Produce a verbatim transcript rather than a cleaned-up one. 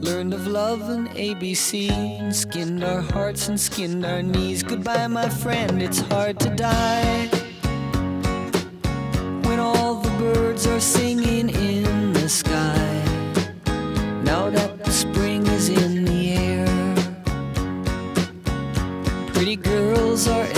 Learned of love and A B C, and skinned our hearts and skinned our knees. Goodbye, my friend, it's hard to die when all the birds are singing in the sky. Now that the spring is in the air, pretty girls are